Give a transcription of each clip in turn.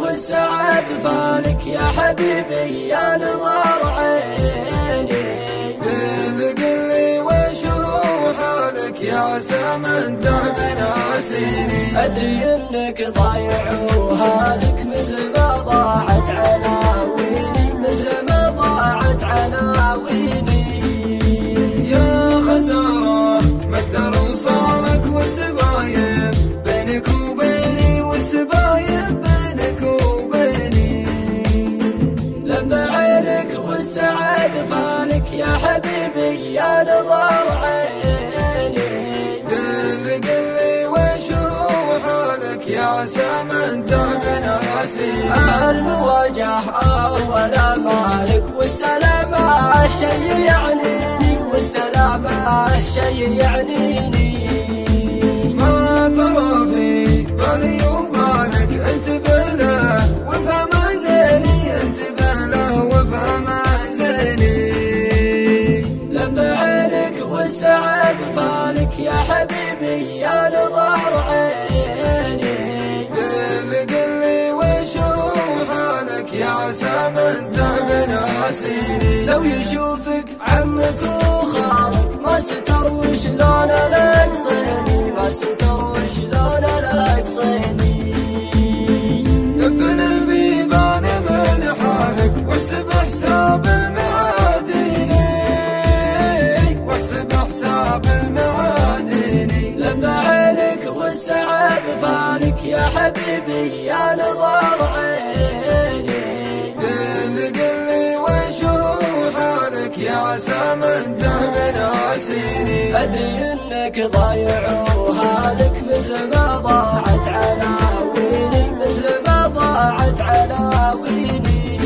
والسعد فالك يا حبيبي يا نظر عيني. قلي وش هو حالك يا عسى من تعبنا سنين. أدري إنك ضايع وهالك مثل ما ضاعت عناويني، مثل ما ضاعت عناويني. يا خسارة مقدر وصالك والسبايب بينك وبيني، والسبايب بينك وبيني. لما عينك والسعد فالك يا حبيبي يا نظر عيني. قلي وش هو حالك يا عسى من تعبنا سنين. المواجهة ولا مالك والسلامة شي يعنيني، والسلامة شي يعنيني. ما ترى في بالي وبالك انتبه له وافهم زيني، انتبه له وافهم زيني. لما عينك والسعد فالك يا حبيبي يا نظر عيني. قلي وش هو حالك يا عسى من تعبنا سنين. لو يشوفك عمك وخالك ما ستر وشلون الاقصيني، ما ستر وشلون الاقصيني. قفل البيبان من حالك واحسب حساب المعادن، واحسب حساب المعادن. لما عينك والسعد فالك يا حبيبي يا نظر عيني. قلي وش هو حالك يا عسى من تعبنا سنين. أدري إنك ضايع وهالك مثل ما ضاعت عناويني، مثل ما ضاعت عناويني.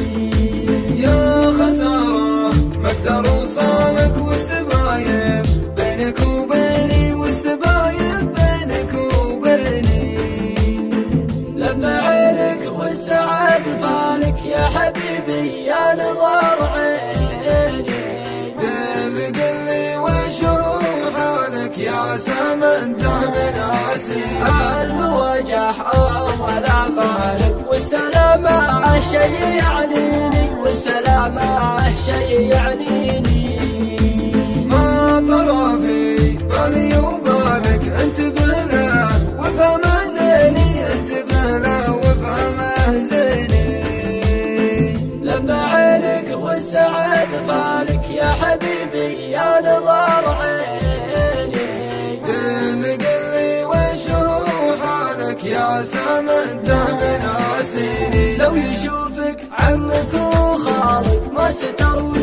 يا خسارة مقدر وصالك والسبايب بينك وبيني، والسبايب بينك وبيني. لما عينك والسعد فالك يا حبيبي يا نظر عيني. قلي وش هو حالك يا عسى من تعبنا سنين. المواجهة ولا مالك والسلامة شي يعنيني، والسلامة شي يعنيني. ما ترى في بالي وبالك انتبه له وافهم زيني، انتبه له وافهم زيني. لما عينك والسعد فالك يا حبيبي يا نظر عيني. قلي وش هو حالك يا عسى من تعبنا سنين. لو يشوفك عمك وخالك ما ستر